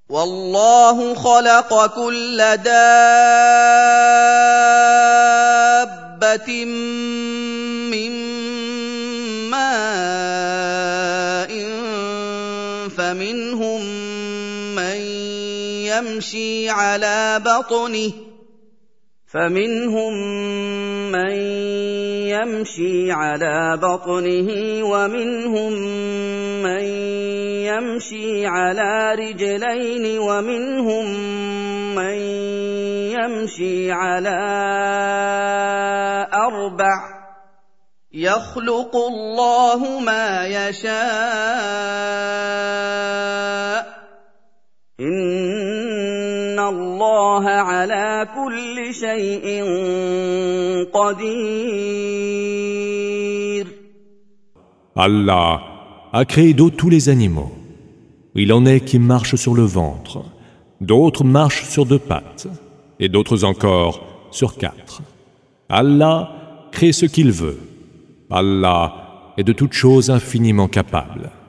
والله خلق كل دابة من ماء فمنهم من يمشي على بطنه ومنهم من يمشي على رجلين ومنهم من يمشي على أربع يخلق الله ما يشاء إن الله على كل شيء قدير. Allah a créé d'eau tous les animaux. Il en est qui marchent sur le ventre, d'autres marchent sur deux pattes, et d'autres encore sur quatre. Allah crée ce qu'il veut. Allah est de toutes choses infiniment capable.